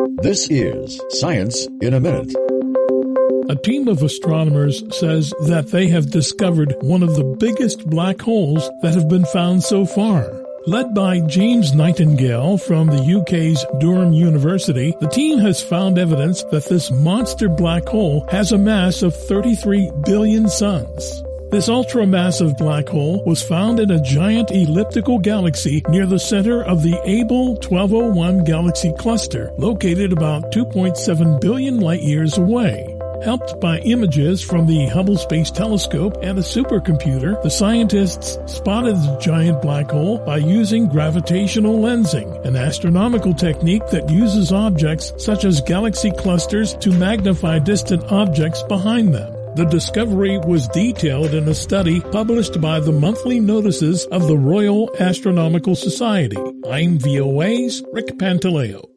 This is Science in a Minute. A team of astronomers says that they have discovered one of the biggest black holes that have been found so far. Led by James Nightingale from the UK's Durham University, the team has found evidence that this monster black hole has a mass of 33 billion suns. This ultramassive black hole was found in a giant elliptical galaxy near the center of the Abell 1201 galaxy cluster, located about 2.7 billion light-years away. Helped by images from the Hubble Space Telescope and a supercomputer, the scientists spotted the giant black hole by using gravitational lensing, an astronomical technique that uses objects such as galaxy clusters to magnify distant objects behind them. The discovery was detailed in a study published by the monthly notices of the Royal Astronomical Society. I'm VOA's Rick Pantaleo.